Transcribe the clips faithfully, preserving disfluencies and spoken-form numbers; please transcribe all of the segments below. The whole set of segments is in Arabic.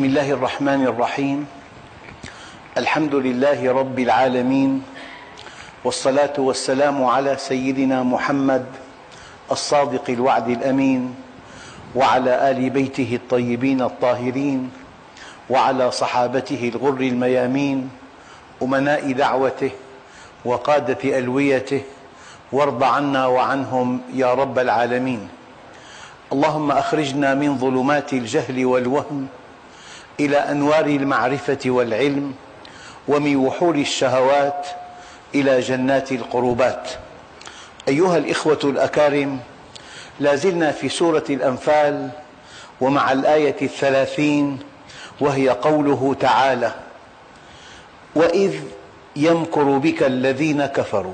الله الرحمن الرحيم. الحمد لله رب العالمين، والصلاة والسلام على سيدنا محمد الصادق الوعد الأمين، وعلى آل بيته الطيبين الطاهرين، وعلى صحابته الغر الميامين، أمناء دعوته وقادة ألويته، وارض عنا وعنهم يا رب العالمين. اللهم أخرجنا من ظلمات الجهل والوهم إلى أنوار المعرفة والعلم، ومن وحول الشهوات إلى جنات القربات. أيها الإخوة الأكارم، لا زلنا في سورة الأنفال ومع الآية الثلاثين، وهي قوله تعالى: وإذ يمكر بك الذين كفروا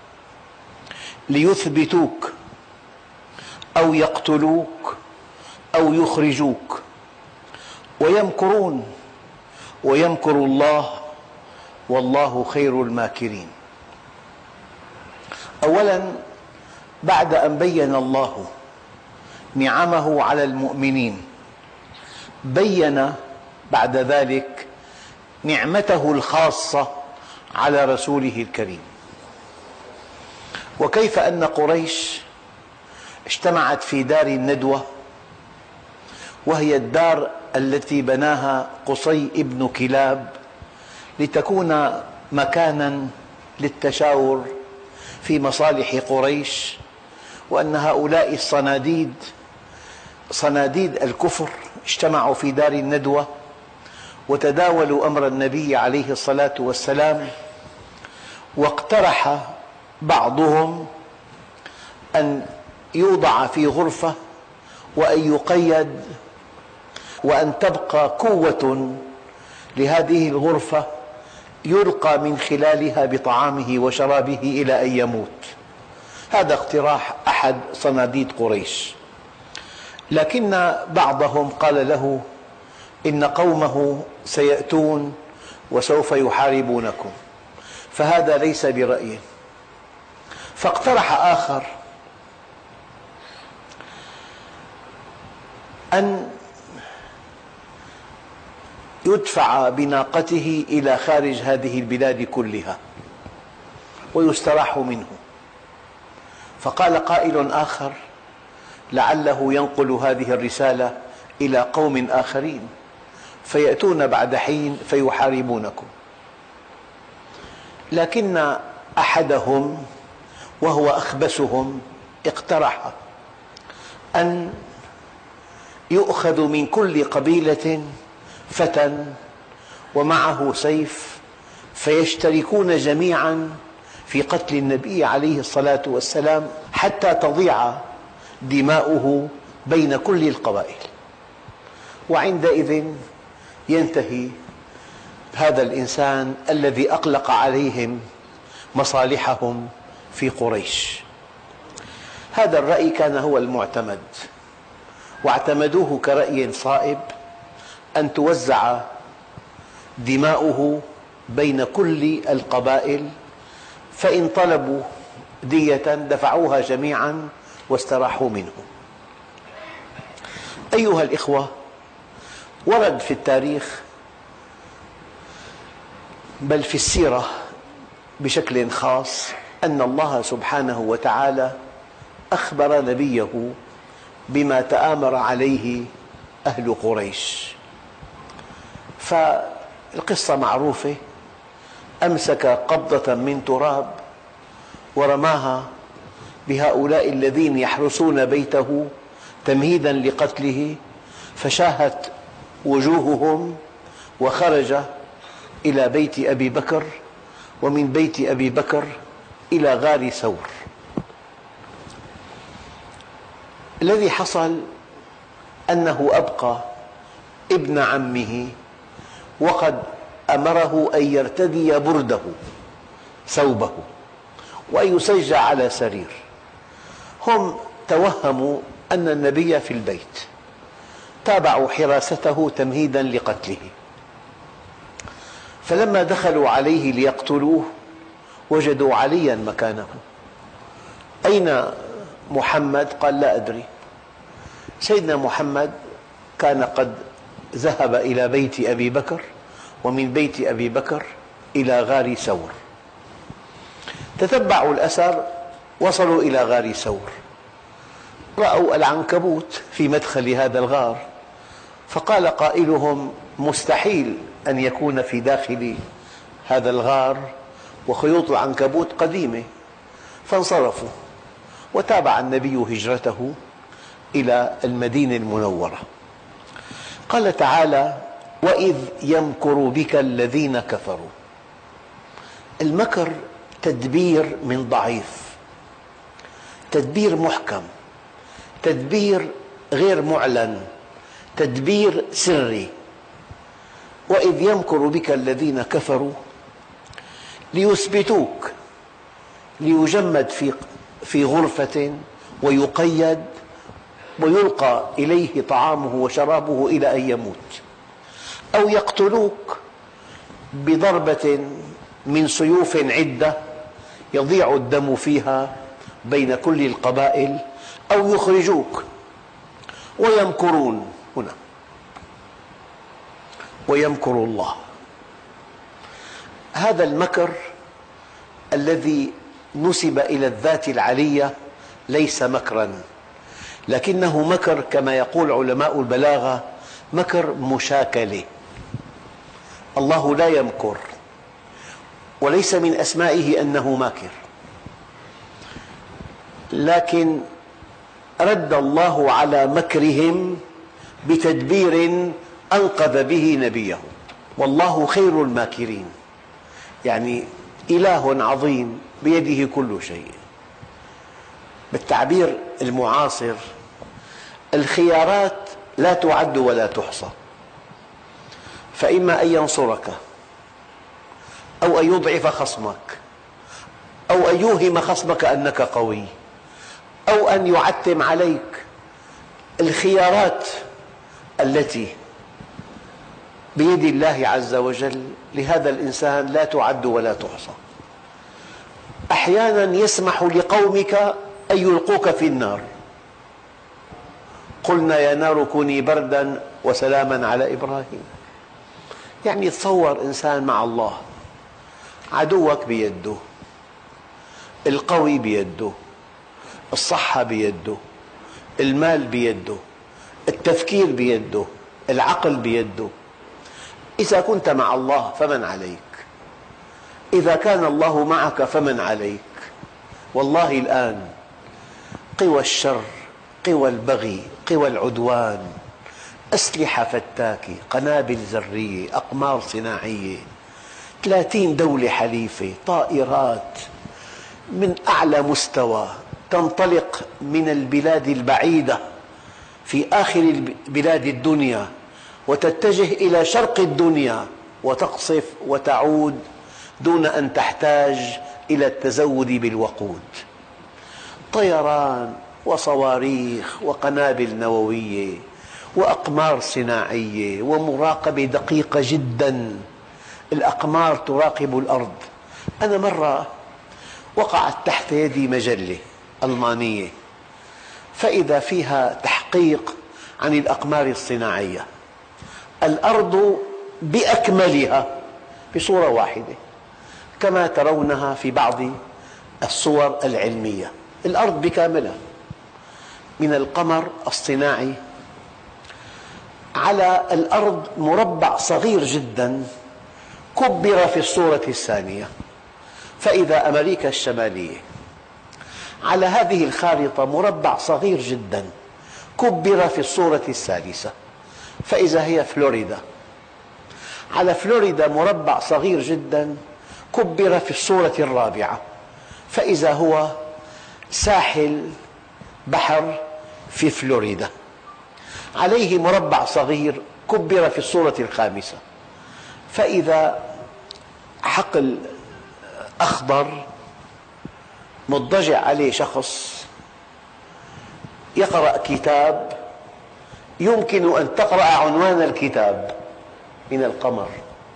ليثبتوك أو يقتلوك أو يخرجوك ويمكرون ويمكر الله والله خير الماكرين. أولا، بعد أن بين الله نعمه على المؤمنين، بين بعد ذلك نعمته الخاصة على رسوله الكريم، وكيف أن قريش اجتمعت في دار الندوة، وهي الدار التي بناها قصي بن كلاب لتكون مكانا للتشاور في مصالح قريش، وأن هؤلاء الصناديد صناديد الكفر اجتمعوا في دار الندوة وتداولوا أمر النبي عليه الصلاة والسلام، واقترح بعضهم أن يوضع في غرفة وأن يقيد، وأن تبقى قوة لهذه الغرفة يلقى من خلالها بطعامه وشرابه إلى أن يموت. هذا اقتراح أحد صناديد قريش، لكن بعضهم قال له: إن قومه سيأتون وسوف يحاربونكم، فهذا ليس برأيه. فاقترح آخر أن يدفع بناقته إلى خارج هذه البلاد كلها ويستراح منه. فقال قائل آخر: لعله ينقل هذه الرسالة إلى قوم آخرين فيأتون بعد حين فيحاربونكم. لكن أحدهم وهو أخبثهم اقترح أن يؤخذ من كل قبيلة فتى ومعه سيف، فيشتركون جميعا في قتل النبي عليه الصلاة والسلام حتى تضيع دماؤه بين كل القبائل، وعندئذ ينتهي هذا الإنسان الذي أقلق عليهم مصالحهم في قريش. هذا الرأي كان هو المعتمد، واعتمدوه كرأي صائب أن توزع دماؤه بين كل القبائل، فإن طلبوا دية دفعوها جميعا واستراحوا منه. أيها الإخوة، ورد في التاريخ بل في السيرة بشكل خاص أن الله سبحانه وتعالى أخبر نبيه بما تآمر عليه أهل قريش. فالقصة معروفة: أمسك قبضة من تراب ورماها بهؤلاء الذين يحرسون بيته تمهيدا لقتله، فشاهت وجوههم وخرج إلى بيت أبي بكر، ومن بيت أبي بكر إلى غار ثور. الذي حصل أنه أبقى ابن عمه، وقد أمره أن يرتدي برده ثوبه وأن يسجى على سرير. هم توهموا أن النبي في البيت، تابعوا حراسته تمهيدا لقتله. فلما دخلوا عليه ليقتلوه وجدوا عليا مكانه. أين محمد؟ قال: لا أدري. سيدنا محمد كان قد ذهب إلى بيت أبي بكر، ومن بيت أبي بكر إلى غار ثور. تتبعوا الأثر، وصلوا إلى غار ثور، رأوا العنكبوت في مدخل هذا الغار، فقال قائلهم: مستحيل أن يكون في داخل هذا الغار، وخيوط العنكبوت قديمة. فانصرفوا، وتابع النبي هجرته إلى المدينة المنورة. قال تعالى: وإذ يمكر بك الذين كفروا. المكر تدبير من ضعيف، تدبير محكم، تدبير غير معلن، تدبير سري. وإذ يمكر بك الذين كفروا ليثبتوك، ليجمد في في غرفة ويقيد ويلقى إليه طعامه وشرابه إلى أن يموت، أو يقتلوك بضربة من سيوف عدة يضيع الدم فيها بين كل القبائل، أو يخرجوك. ويمكرون هنا، ويمكر الله. هذا المكر الذي نسب إلى الذات العلية ليس مكرا، لكنه مكر كما يقول علماء البلاغة، مكر مشاكلة. الله لا يمكر، وليس من أسمائه أنه ماكر، لكن رد الله على مكرهم بتدبير أنقذ به نبيه. والله خير الماكرين، يعني إله عظيم بيده كل شيء. بالتعبير المعاصر، الخيارات لا تعد ولا تحصى، فإما أن ينصرك، أو أن يضعف خصمك، أو أن يوهم خصمك أنك قوي، أو أن يعتم عليك. الخيارات التي بيد الله عز وجل لهذا الإنسان لا تعد ولا تحصى. أحيانا يسمح لقومك أن يلقوك في النار. قلنا يا نار كوني بردا وسلاما على إبراهيم. يعني تصور إنسان مع الله، عدوك بيده، القوي بيده، الصحة بيده، المال بيده، التفكير بيده، العقل بيده. إذا كنت مع الله فمن عليك؟ إذا كان الله معك فمن عليك؟ والله الآن قوى الشر، قوى البغي، قوى العدوان، أسلحة فتاكة، قنابل ذرية، أقمار صناعية، ثلاثين دولة حليفة، طائرات من أعلى مستوى تنطلق من البلاد البعيدة في آخر بلاد الدنيا وتتجه إلى شرق الدنيا وتقصف وتعود دون أن تحتاج إلى التزود بالوقود. طيران وصواريخ وقنابل نووية وأقمار صناعية ومراقبة دقيقة جدا. الأقمار تراقب الأرض. أنا مرة وقعت تحت يدي مجلة ألمانية، فإذا فيها تحقيق عن الأقمار الصناعية. الأرض بأكملها بصورة واحدة كما ترونها في بعض الصور العلمية. الأرض بكاملها من القمر الصناعي. على الأرض مربع صغير جدا كبر في الصورة الثانية، فإذا أمريكا الشمالية. على هذه الخارطة مربع صغير جدا كبر في الصورة الثالثة، فإذا هي فلوريدا. على فلوريدا مربع صغير جدا كبر في الصورة الرابعة، فإذا هو ساحل بحر في فلوريدا. عليه مربع صغير كبر في الصورة الخامسة، فإذا حقل أخضر مضجع عليه شخص يقرأ كتاب، يمكن أن تقرأ عنوان الكتاب من القمر،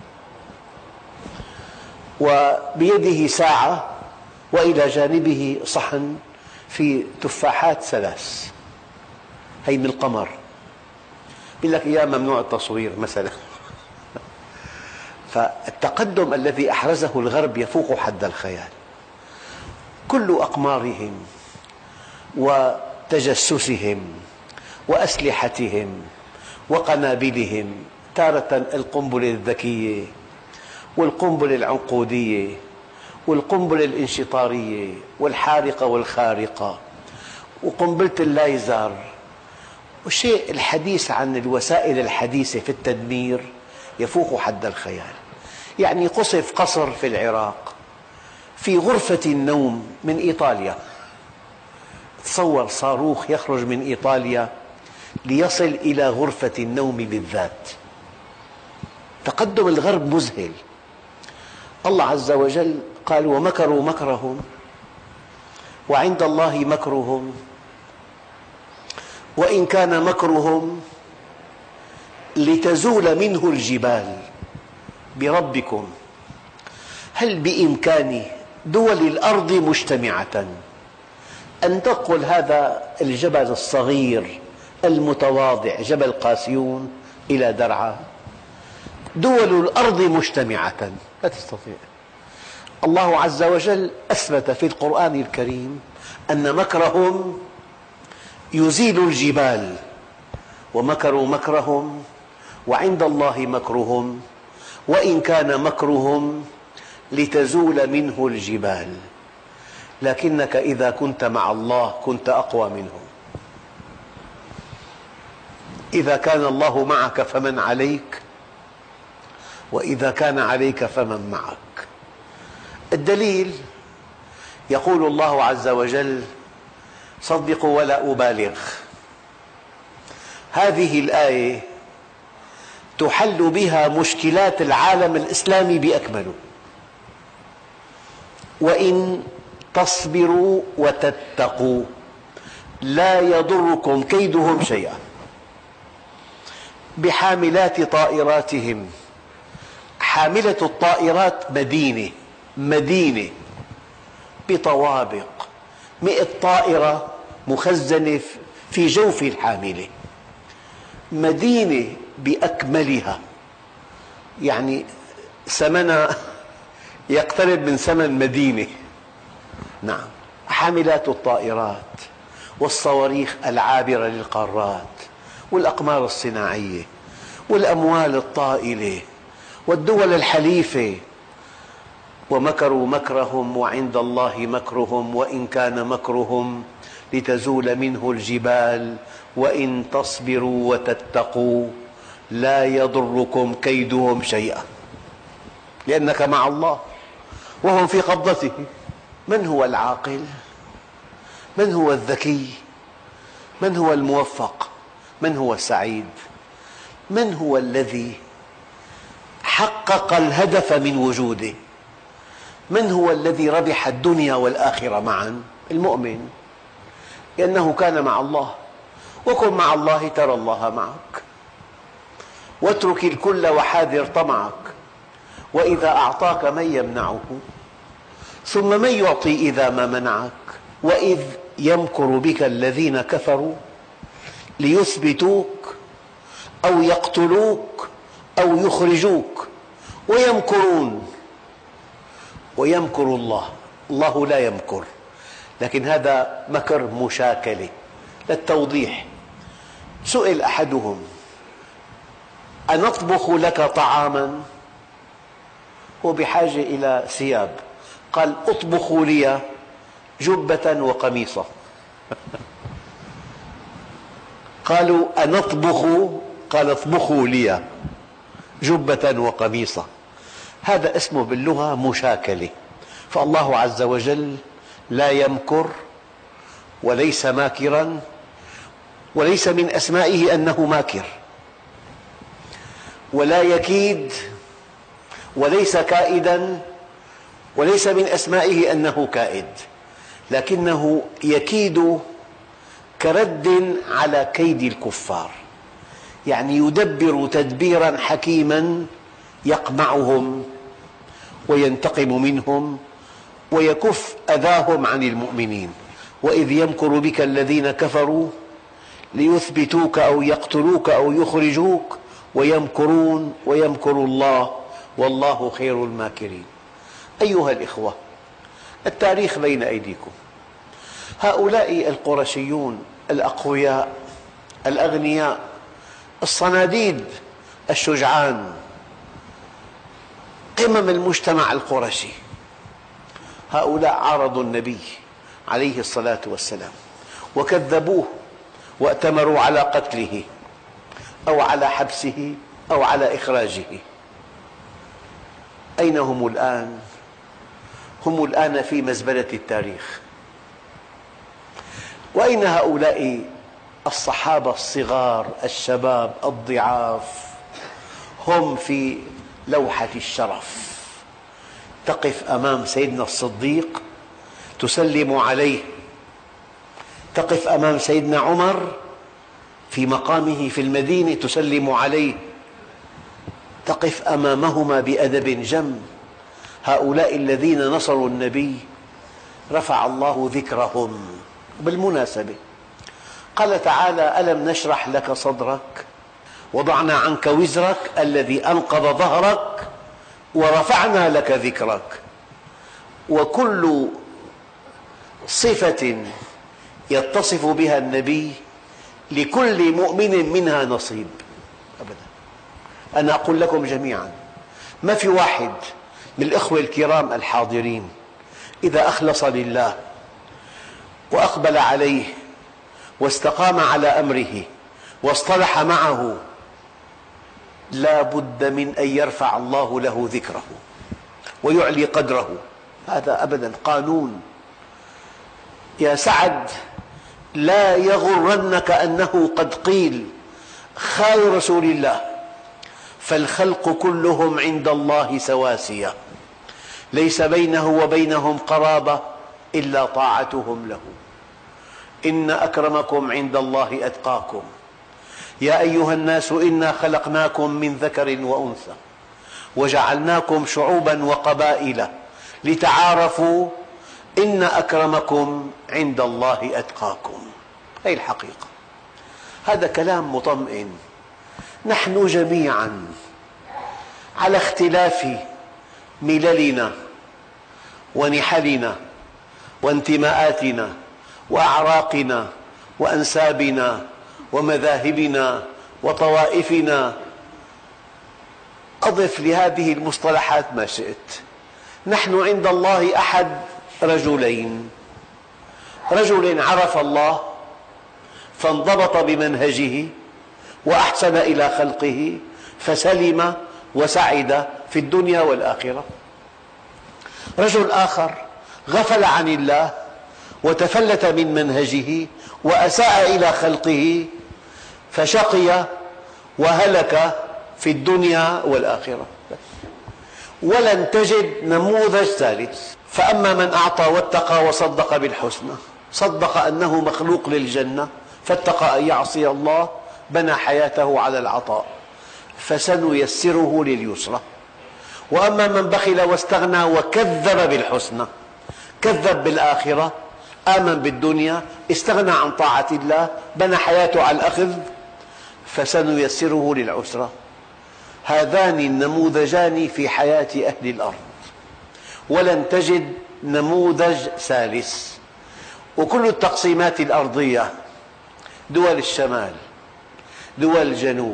وبيده ساعة وإلى جانبه صحن في تفاحات ثلاث، هي من القمر. يقول لك إياه ممنوع التصوير مثلا. فالتقدم الذي أحرزه الغرب يفوق حد الخيال. كل أقمارهم وتجسسهم وأسلحتهم وقنابلهم، تارة القنبلة الذكية والقنبلة العنقودية والقنبلة الانشطارية والحارقة والخارقة وقنبلة الليزر، والشيء الحديث عن الوسائل الحديثة في التدمير يفوق حد الخيال. يعني قصف قصر في العراق في غرفة النوم من إيطاليا. تصور صاروخ يخرج من إيطاليا ليصل إلى غرفة النوم بالذات. تقدم الغرب مذهل. الله عز وجل قال: ومكروا مكرهم وعند الله مكرهم وإن كان مكرهم لتزول منه الجبال بربكم هل بإمكان دول الأرض مجتمعة أن تنقل هذا الجبل الصغير المتواضع جبل قاسيون إلى درعا؟ دول الأرض مجتمعة لا تستطيع. الله عز وجل أثبت في القرآن الكريم أن مكرهم يزيل الجبال، ومكروا مكرهم وعند الله مكرهم وإن كان مكرهم لتزول منه الجبال. لكنك إذا كنت مع الله كنت أقوى منهم. إذا كان الله معك فمن عليك، وإذا كان عليك فمن معك. الدليل يقول الله عز وجل: صدقوا ولا أبالغ. هذه الآية تحل بها مشكلات العالم الإسلامي بأكمله. وإن تصبروا وتتقوا لا يضركم كيدهم شيئا. بحاملات طائراتهم، حاملة الطائرات مدينة مدينة بطوابق، مئة طائرة مخزنة في جوف الحاملة، مدينة بأكملها، يعني ثمنها يقترب من ثمن مدينة. نعم، حاملات الطائرات والصواريخ العابرة للقارات والأقمار الصناعية والأموال الطائلة والدول الحليفة. ومكروا مكرهم وعند الله مكرهم وإن كان مكرهم لتزول منه الجبال وإن تصبروا وتتقوا لا يضركم كيدهم شيئا، لأنك مع الله وهم في قبضته. من هو العاقل؟ من هو الذكي؟ من هو الموفق؟ من هو السعيد؟ من هو الذي حقق الهدف من وجوده؟ من هو الذي ربح الدنيا والآخرة معا؟ المؤمن، لأنه كان مع الله. وكن مع الله ترى الله معك، واترك الكل وحاذر طمعك. وإذا أعطاك من يمنعه، ثم من يعطي إذا ما منعك. وإذ يمكر بك الذين كفروا ليثبتوك أو يقتلوك أو يخرجوك ويمكرون ويمكر الله. الله لا يمكر، لكن هذا مكر مشاكلة. للتوضيح، سئل أحدهم: أنطبخ لك طعاما؟ هو بحاجة إلى ثياب، قال: اطبخوا لي جبة وقميصا. قالوا: أنطبخ؟ قال: اطبخوا لي جبة وقميصا. هذا اسمه باللغة مشاكلة. فالله عز وجل لا يمكر وليس ماكرا، وليس من أسمائه أنه ماكر، ولا يكيد وليس كائدا، وليس من أسمائه أنه كائد، لكنه يكيد كرد على كيد الكفار. يعني يدبر تدبيرا حكيما يقمعهم وينتقم منهم ويكف أذاهم عن المؤمنين. وإذ يمكر بك الذين كفروا ليثبتوك أو يقتلوك أو يخرجوك ويمكرون ويمكر الله والله خير الماكرين. أيها الإخوة، التاريخ بين أيديكم. هؤلاء القرشيون الأقوياء الأغنياء الصناديد الشجعان، قمم المجتمع القرشي، هؤلاء عارضوا النبي عليه الصلاة والسلام وكذبوه وأتمروا على قتله أو على حبسه أو على إخراجه. أين هم الآن؟ هم الآن في مزبلة التاريخ. وأين هؤلاء الصحابة الصغار الشباب الضعاف؟ هم في لوحة الشرف. تقف أمام سيدنا الصديق تسلم عليه، تقف أمام سيدنا عمر في مقامه في المدينة تسلم عليه، تقف أمامهما بأدب جم. هؤلاء الذين نصروا النبي رفع الله ذكرهم. بالمناسبة قال تعالى: ألم نشرح لك صدرك وضعنا عنك وزرك الذي أنقض ظهرك ورفعنا لك ذكرك. وكل صفة يتصف بها النبي لكل مؤمن منها نصيب. أبدا. أنا أقول لكم جميعا، ما في واحد من الإخوة الكرام الحاضرين إذا أخلص لله وأقبل عليه واستقام على أمره واصطلح معه لا بد من أن يرفع الله له ذكره ويعلي قدره. هذا أبدا قانون. يا سعد، لا يغرنك أنه قد قيل خال رسول الله فالخلق كلهم عند الله سواسية، ليس بينه وبينهم قرابة إلا طاعتهم له. إن أكرمكم عند الله أتقاكم. يا أيها الناس إنا خلقناكم من ذكر وأنثى وجعلناكم شعوبا وقبائل لتعارفوا إن أكرمكم عند الله أتقاكم. هذه الحقيقة. هذا كلام مطمئن. نحن جميعا على اختلاف مللنا ونحلنا وانتماءاتنا وأعراقنا وأنسابنا ومذاهبنا وطوائفنا، أضف لهذه المصطلحات ما شئت. نحن عند الله أحد رجلين: رجل عرف الله فانضبط بمنهجه وأحسن إلى خلقه فسلم وسعد في الدنيا والآخرة. رجل آخر غفل عن الله وتفلت من منهجه وأساء إلى خلقه فشقي وهلك في الدنيا والآخرة. ولن تجد نموذج ثالث. فأما من أعطى واتقى وصدق بالحسنى، صدق أنه مخلوق للجنة فاتقى أن يعصي الله، بنى حياته على العطاء فسنيسره لليسرى. وأما من بخل واستغنى وكذب بالحسنى، كذب بالآخرة، آمن بالدنيا، استغنى عن طاعة الله، بنى حياته على الأخذ فسنيسره للعسرى. هذان النموذجان في حياة أهل الأرض، ولن تجد نموذج ثالث. وكل التقسيمات الأرضية، دول الشمال، دول الجنوب،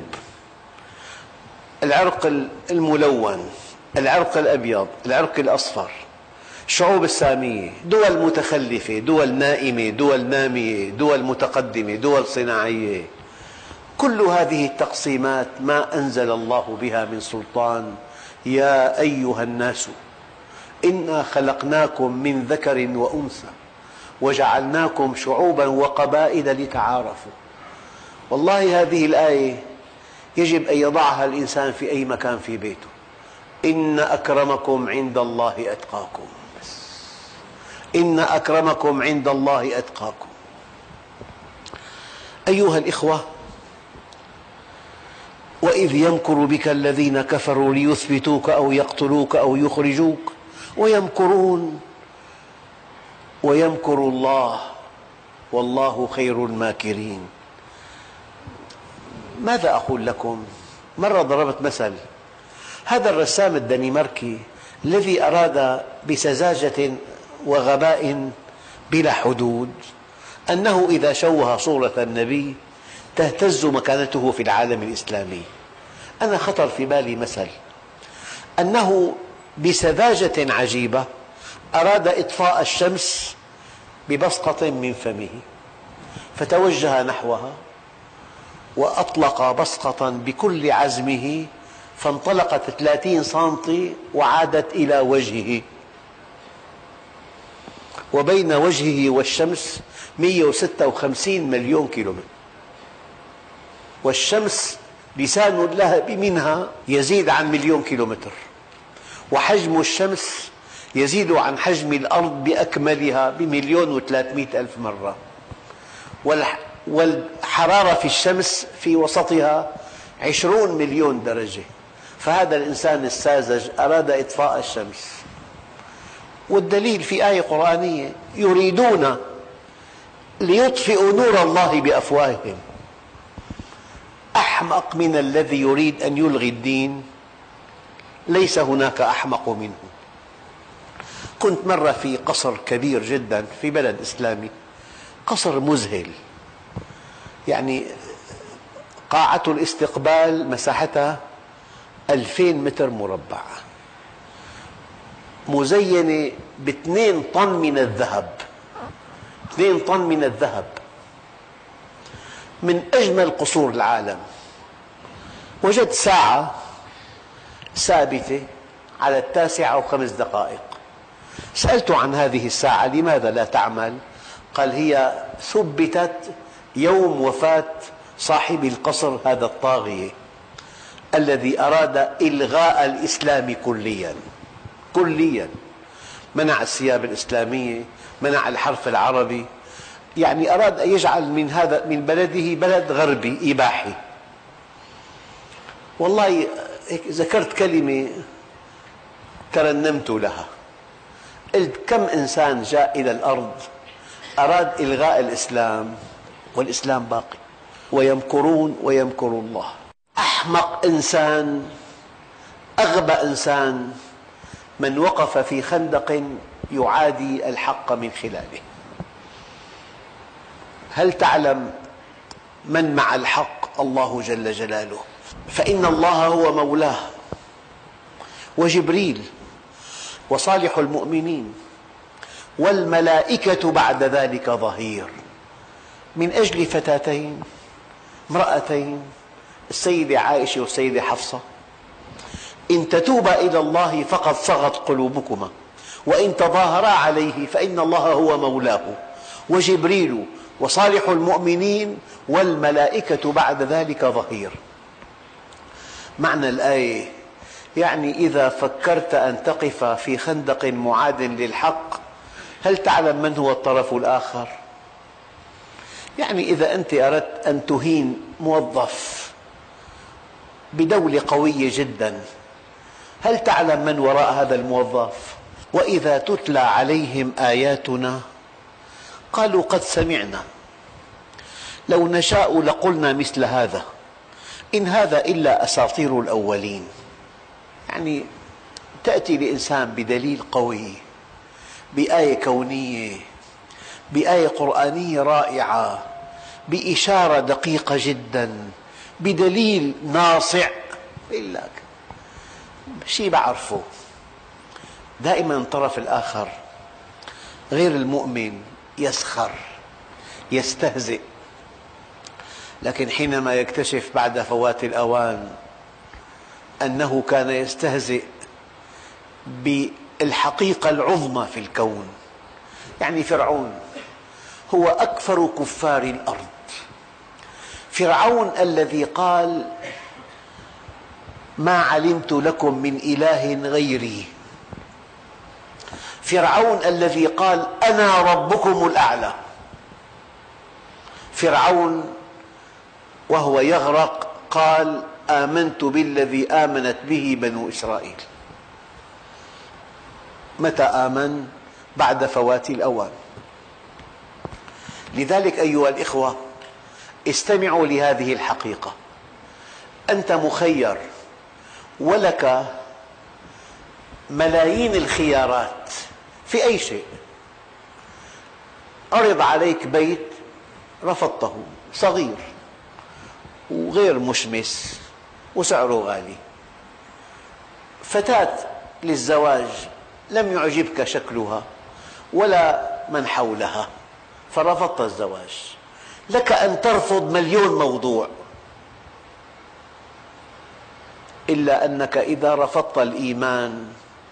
العرق الملون، العرق الأبيض، العرق الأصفر، الشعوب السامية، دول متخلفة، دول نائمة، دول نامية، دول متقدمة، دول صناعية، كل هذه التقسيمات ما أنزل الله بها من سلطان. يا أيها الناس إنا خلقناكم من ذكر وأنثى وجعلناكم شعوبا وقبائل لتعارفوا. والله هذه الآية يجب أن يضعها الإنسان في أي مكان في بيته. إن أكرمكم عند الله أتقاكم. إن أكرمكم عند الله أتقاكم. أيها الإخوة، وإذ يمكر بك الذين كفروا ليثبتوك أو يقتلوك أو يخرجوك ويمكرون ويمكر الله والله خير الماكرين. ماذا أقول لكم؟ مرة ضربت مثل. هذا الرسام الدنماركي الذي أراد بسذاجة وغباء بلا حدود أنه إذا شوه صورة النبي تهتز مكانته في العالم الإسلامي، أنا خطر في بالي مثل أنه بسذاجة عجيبة أراد إطفاء الشمس ببصقة من فمه، فتوجه نحوها وأطلق بصقة بكل عزمه، فانطلقت ثلاثين سنتي وعادت إلى وجهه، وبين وجهه والشمس مئة وستة وخمسين مليون كيلومتر، والشمس لسان اللهب منها يزيد عن مليون كيلومتر، وحجم الشمس يزيد عن حجم الأرض بأكملها بمليون وثلاثمئة ألف مرة، والحرارة في الشمس في وسطها عشرون مليون درجة. فهذا الإنسان الساذج أراد إطفاء الشمس، والدليل في آية قرآنية: يريدون ليطفئوا نور الله بأفواههم. أحمق من الذي يريد أن يلغي الدين، ليس هناك أحمق منه. كنت مرة في قصر كبير جدا في بلد إسلامي، قصر مذهل، يعني قاعة الاستقبال مساحتها ألفين متر مربع، مزينة باثنين طن من الذهب، اثنين طن من الذهب، من أجمل قصور العالم. وجدت ساعة ثابتة على التاسعة وخمس دقائق. سألته عن هذه الساعة لماذا لا تعمل؟ قال: هي ثبتت يوم وفاة صاحب القصر هذا الطاغية الذي أراد إلغاء الإسلام كليا كليا، منع الثياب الإسلامية، منع الحرف العربي، يعني أراد أن يجعل من هذا من بلده بلد غربي إباحي. والله ذكرت كلمة ترنمت لها، قلت: كم إنسان جاء إلى الأرض أراد إلغاء الإسلام والإسلام باقي، ويمكرون ويمكر الله. أحمق إنسان، أغبى إنسان من وقف في خندق يعادي الحق من خلاله. هل تعلم من مع الحق؟ الله جل جلاله، فإن الله هو مولاه، وجبريل، وصالح المؤمنين، والملائكة بعد ذلك ظهير، من أجل فتاتين امرأتين، السيدة عائشة والسيدة حفصة: إن تتوبا إلى الله فقد صغت قلوبكما، وإن تظاهرا عليه فإن الله هو مولاه، وجبريل وصالح المؤمنين والملائكة بعد ذلك ظهير. معنى الآية يعني إذا فكرت أن تقف في خندق معاد للحق، هل تعلم من هو الطرف الآخر؟ يعني إذا أنت أردت أن تهين موظف بدولة قوية جدا، هل تعلم من وراء هذا الموظف؟ وإذا تتلى عليهم آياتنا قالوا قد سمعنا لو نشاء لقلنا مثل هذا إن هذا إلا أساطير الأولين. يعني تأتي لإنسان بدليل قوي، بآية كونية، بآية قرآنية رائعة، بإشارة دقيقة جدا، بدليل ناصع، يقول لك شيء بعرفه. دائما الطرف الآخر غير المؤمن يسخر، يستهزئ، لكن حينما يكتشف بعد فوات الأوان أنه كان يستهزئ بالحقيقة العظمى في الكون. يعني فرعون هو أكثر كفار الأرض، فرعون الذي قال: ما علمت لكم من إله غيري، فرعون الذي قال: أنا ربكم الأعلى، فرعون وهو يغرق قال: آمنت بالذي آمنت به بنو إسرائيل. متى آمن؟ بعد فوات الأوان. لذلك أيها الإخوة، استمعوا لهذه الحقيقة: أنت مخير ولك ملايين الخيارات في أي شيء. عرض عليك بيت رفضته، صغير وغير مشمس وسعره غالي. فتاة للزواج لم يعجبك شكلها ولا من حولها فرفضت الزواج. لك أن ترفض مليون موضوع، إلا أنك إذا رفضت الإيمان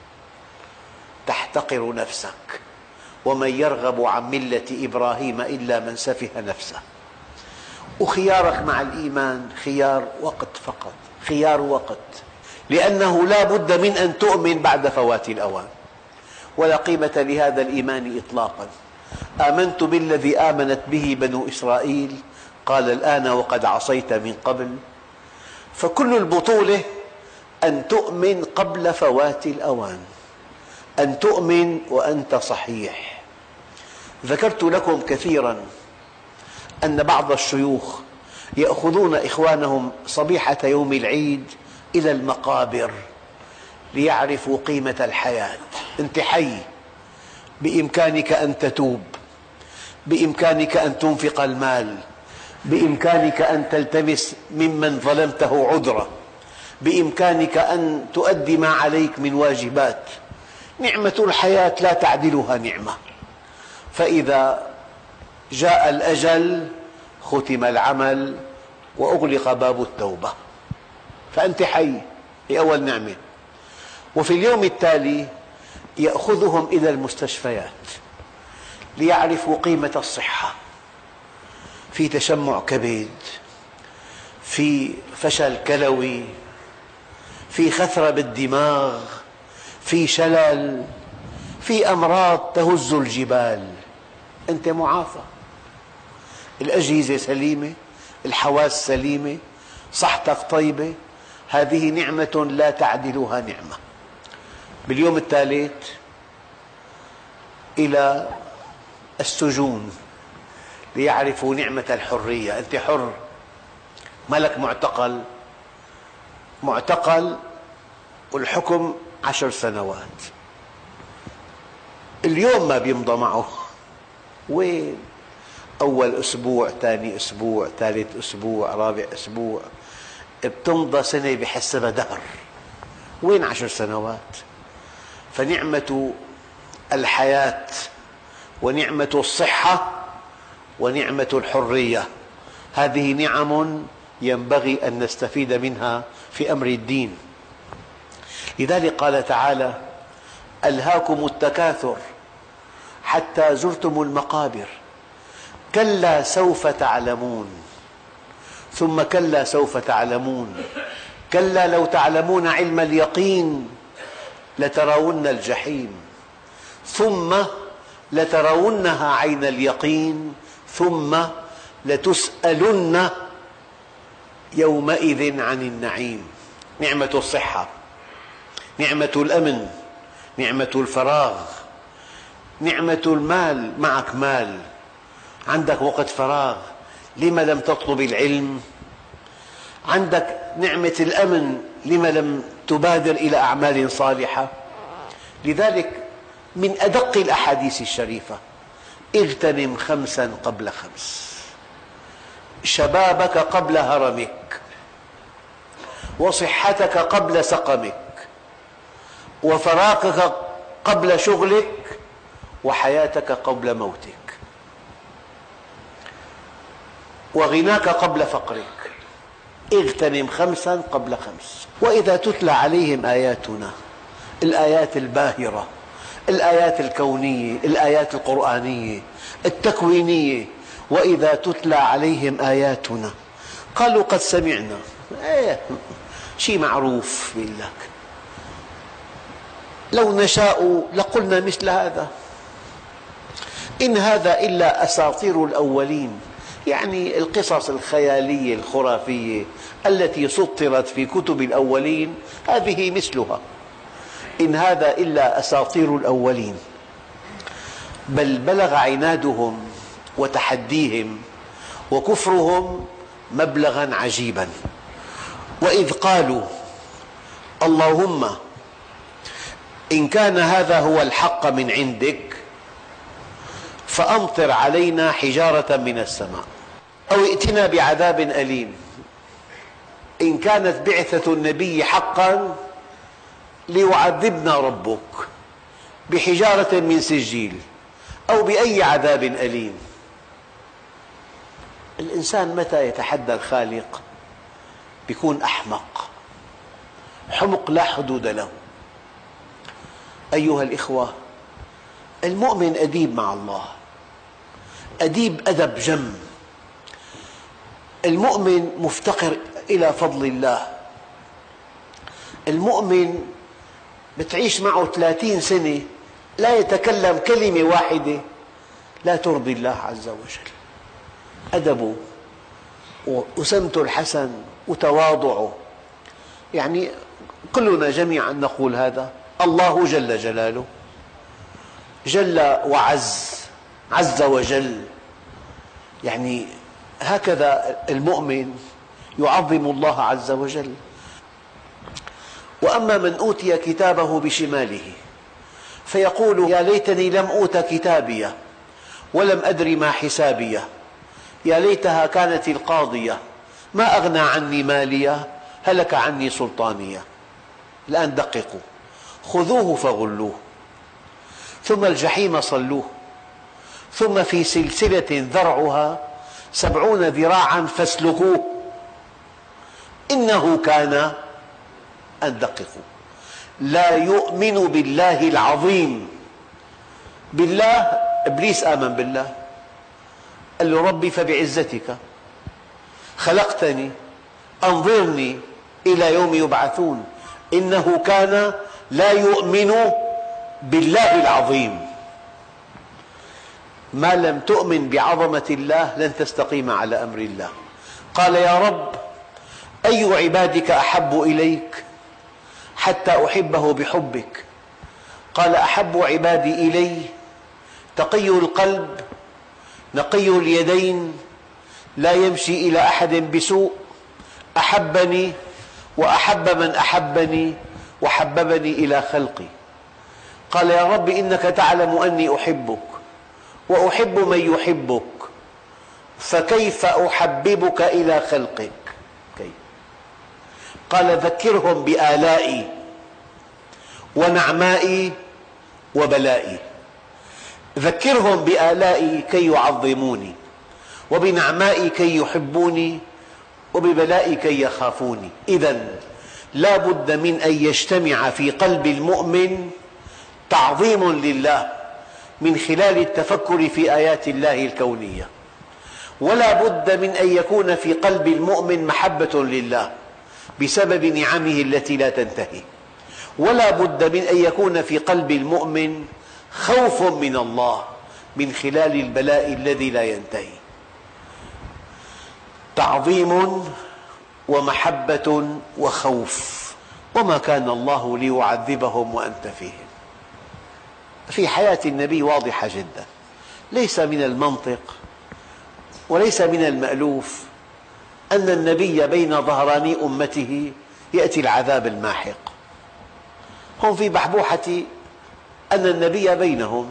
تحتقر نفسك. ومن يرغب عن ملة إبراهيم إلا من سفه نفسه. وخيارك مع الإيمان خيار وقت فقط، خيار وقت، لأنه لا بد من أن تؤمن بعد فوات الأوان. ولا قيمة لهذا الإيمان إطلاقا. آمنت بالذي آمنت به بنو إسرائيل قال الآن وقد عصيت من قبل. فكل البطولة أن تؤمن قبل فوات الأوان، أن تؤمن وأنت صحيح. ذكرت لكم كثيرا أن بعض الشيوخ يأخذون إخوانهم صبيحة يوم العيد إلى المقابر ليعرفوا قيمة الحياة. أنت حي، بإمكانك أن تتوب، بإمكانك أن تنفق المال، بإمكانك أن تلتمس ممن ظلمته عذرا، بإمكانك أن تؤدي ما عليك من واجبات. نعمة الحياة لا تعدلها نعمة. فإذا جاء الأجل ختم العمل وأغلق باب التوبة. فأنت حي، هي أول نعمة. وفي اليوم التالي يأخذهم إلى المستشفيات ليعرفوا قيمة الصحة. في تشمع كبد، في فشل كلوي، في خثرة بالدماغ، في شلل، في أمراض تهز الجبال. أنت معافى، الأجهزة سليمة، الحواس سليمة، صحتك طيبة. هذه نعمة لا تعدلها نعمة. باليوم الثالث إلى السجون ليعرفوا نعمة الحرية. أنت حر، ما لك معتقل. معتقل والحكم عشر سنوات. اليوم ما بيمضى معه. وين؟ أول أسبوع، ثاني أسبوع، ثالث أسبوع، رابع أسبوع، بتمضى سنة بحسبها دهر. وين عشر سنوات؟ فنعمة الحياة ونعمة الصحة ونعمة الحرية هذه نعم ينبغي أن نستفيد منها في أمر الدين. لذلك قال تعالى: ألهاكم التكاثر حتى زرتم المقابر كلا سوف تعلمون ثم كلا سوف تعلمون كلا لو تعلمون علم اليقين لترون الجحيم ثم لترونها عين اليقين ثم لتسألن يومئذ عن النعيم. نعمة الصحة، نعمة الأمن، نعمة الفراغ، نعمة المال. معك مال، عندك وقت فراغ، لم لم تطلب العلم؟ عندك نعمة الأمن، لم لم تبادر إلى أعمال صالحة؟ لذلك من أدق الأحاديث الشريفة: اغتنم خمسا قبل خمس، شبابك قبل هرمك، وصحتك قبل سقمك، وفراغك قبل شغلك، وحياتك قبل موتك، وغناك قبل فقرك. اغتنم خمسا قبل خمس. وإذا تتلى عليهم آياتنا، الآيات الباهرة، الآيات الكونية، الآيات القرآنية التكوينية، وإذا تتلى عليهم آياتنا قالوا قد سمعنا. ايه شيء معروف بيقول لك، لو نشاء لقلنا مثل هذا، إن هذا إلا أساطير الأولين. يعني القصص الخيالية الخرافية التي سطرت في كتب الأولين هذه مثلها. إن هذا إلا أساطير الأولين. بل بلغ عنادهم وتحديهم وكفرهم مبلغا عجيبا. وإذ قالوا اللهم إن كان هذا هو الحق من عندك فأمطر علينا حجارة من السماء أو ائتنا بعذاب أليم. إن كانت بعثة النبي حقا ليعذبنا ربك بحجارة من سجيل أو بأي عذاب أليم. الإنسان متى يتحدى الخالق يكون أحمق، حمق لا حدود له. أيها الإخوة، المؤمن أديب مع الله، أديب أدب جم. المؤمن مفتقر إلى فضل الله. المؤمن بتعيش معه ثلاثين سنة لا يتكلم كلمة واحدة لا ترضي الله عز وجل. أدبه وسمته الحسن وتواضعه، يعني كلنا جميعا نقول هذا. الله جل جلاله جل وعز، عز وجل، يعني هكذا المؤمن يعظم الله عز وجل. وأما من أوتي كتابه بشماله فيقول يا ليتني لم أوت كتابيه ولم أدر ما حسابيه يا ليتها كانت القاضية ما أغنى عني ماليه هلك عني سلطانيه. الآن دققوا: خذوه فغلوه ثم الجحيم صلوه ثم في سلسلة ذرعها سبعون ذراعا فاسلكوه إنه كان، أن دققوا، لا يؤمن بالله العظيم. بالله، إبليس آمن بالله، قال له ربي فبعزتك خلقتني أنظرني إلى يوم يبعثون. إنه كان لا يؤمن بالله العظيم. ما لم تؤمن بعظمة الله لن تستقيم على أمر الله. قال يا رب أي عبادك أحب إليك حتى أحبه بحبك؟ قال أحب عبادي إلي تقي القلب نقي اليدين لا يمشي إلى أحد بسوء أحبني وأحب من أحبني وحببني إلى خلقي. قال يا رب إنك تعلم أني أحبك وأحب من يحبك فكيف أحببك إلى خلقك؟ كيف؟ قال ذكرهم بآلائي ونعمائي وبلائي. ذكرهم بآلائي كي يعظموني وبنعمائي كي يحبوني وببلائي كي يخافوني. إذن لا بد من أن يجتمع في قلب المؤمن تعظيم لله من خلال التفكر في آيات الله الكونية، ولا بد من أن يكون في قلب المؤمن محبة لله بسبب نعمه التي لا تنتهي، ولا بد من أن يكون في قلب المؤمن خوف من الله من خلال البلاء الذي لا ينتهي. تعظيم ومحبة وخوف. وما كان الله ليعذبهم وأنت فيهم. في حياة النبي واضحة جدا، ليس من المنطق وليس من المألوف أن النبي بين ظهراني أمته يأتي العذاب الماحق. هم في بحبوحة أن النبي بينهم،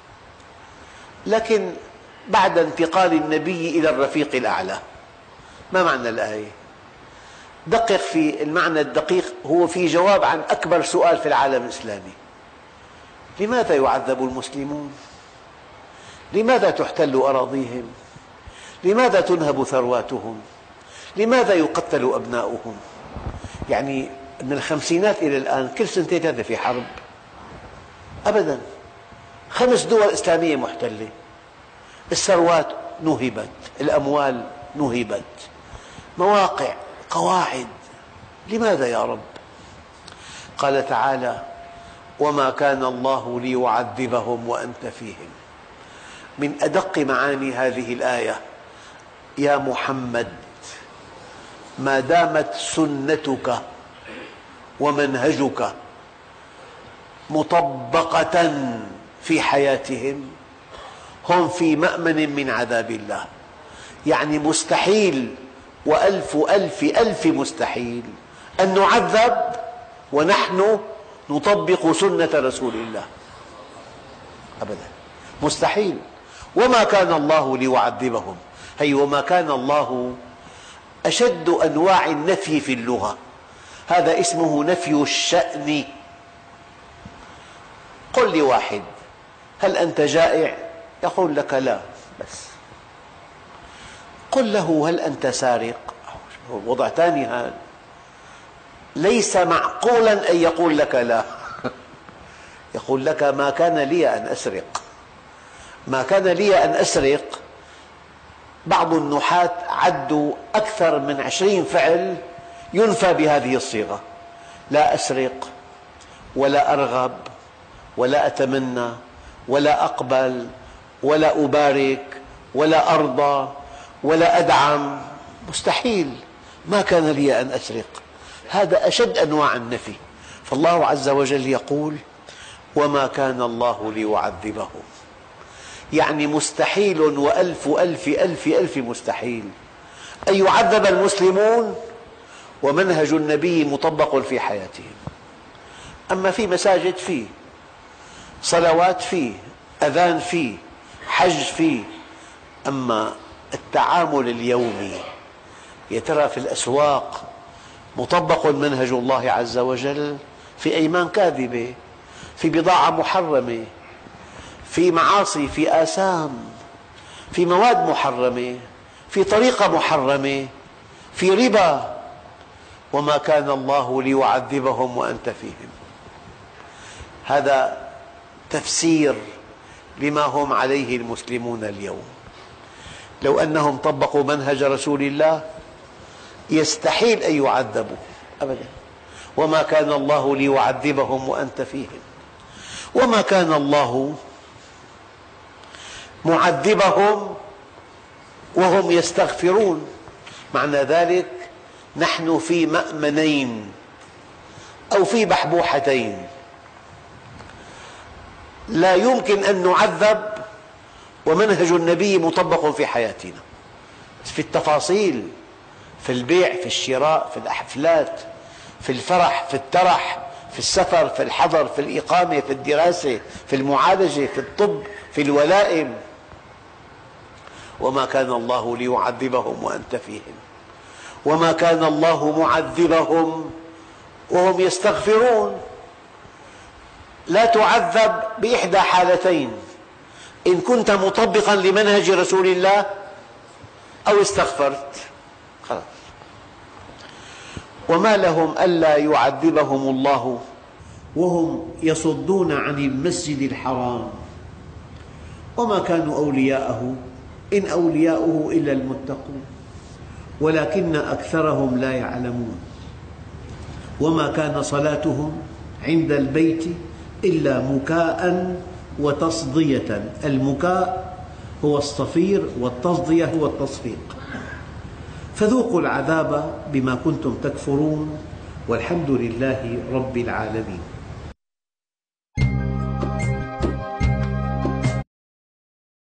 لكن بعد انتقال النبي إلى الرفيق الأعلى. ما معنى الآية؟ دقق في المعنى الدقيق، هو في جواب عن أكبر سؤال في العالم الإسلامي: لماذا يعذب المسلمون؟ لماذا تحتل أراضيهم؟ لماذا تنهب ثرواتهم؟ لماذا يقتل أبناؤهم؟ يعني من الخمسينات إلى الآن كل سنتين ثلاثة في حرب أبدا. خمس دول إسلامية محتلة، الثروات نهبت، الأموال نهبت، مواقع، قواعد. لماذا يا رب؟ قال تعالى: وما كان الله ليعذبهم وأنت فيهم. من أدق معاني هذه الآية: يا محمد، ما دامت سنتك ومنهجك مطبقة في حياتهم هم في مأمن من عذاب الله. يعني مستحيل وألف ألف ألف مستحيل أن نعذب ونحن نطبق سنة رسول الله، أبدا، مستحيل. وما كان الله ليعذبهم، هي وما كان الله أشد أنواع النفي في اللغة، هذا اسمه نفي الشأن. قل لواحد هل أنت جائع؟ يقول لك لا، بس قل له هل أنت سارق؟ وضع ثاني هذا، ليس معقولا أن يقول لك لا يقول لك ما كان لي أن أسرق. ما كان لي أن أسرق، بعض النحاة عدوا أكثر من عشرين فعل ينفى بهذه الصيغة: لا أسرق، ولا أرغب، ولا أتمنى، ولا أقبل، ولا أبارك، ولا أرضى، ولا أدعم. مستحيل، ما كان لي أن أسرق. هذا أشد أنواع النفي. فالله عز وجل يقول: وما كان الله ليعذبهم، يعني مستحيل وألف ألف ألف ألف مستحيل أن يعذب المسلمون ومنهج النبي مطبق في حياتهم. أما في مساجد فيه، صلوات فيه، أذان فيه، حج فيه، أما التعامل اليومي يا ترى في الأسواق مطبق منهج الله عز وجل؟ في أيمان كاذبة، في بضاعة محرمة، في معاصي، في آثام، في مواد محرمة، في طريقة محرمة، في ربا. وما كان الله ليعذبهم وأنت فيهم. هذا تفسير لما هم عليه المسلمون اليوم. لو أنهم طبقوا منهج رسول الله يستحيل أن يعذبوا أبدا. وما كان الله ليعذبهم وأنت فيهم، وما كان الله معذبهم وهم يستغفرون. معنى ذلك نحن في مأمنين أو في بحبوحتين، لا يمكن أن نعذب ومنهج النبي مطبق في حياتنا، في التفاصيل، في البيع، في الشراء، في الحفلات، في الفرح، في الترح، في السفر، في الحضر، في الإقامة، في الدراسة، في المعالجة، في الطب، في الولائم. وما كان الله ليعذبهم وأنت فيهم، وما كان الله معذبهم وهم يستغفرون. لا تعذب بإحدى حالتين: إن كنت مطبقا لمنهج رسول الله أو استغفرت، خلاص. وما لهم ألا يعذبهم الله وهم يصدون عن المسجد الحرام وما كانوا أولياءه إن أولياؤه إلا المتقون ولكن أكثرهم لا يعلمون. وما كان صلاتهم عند البيت إلا مكاء وتصدية. المكاء هو الصفير والتصدية هو التصفيق. فذوقوا العذاب بما كنتم تكفرون والحمد لله رب العالمين.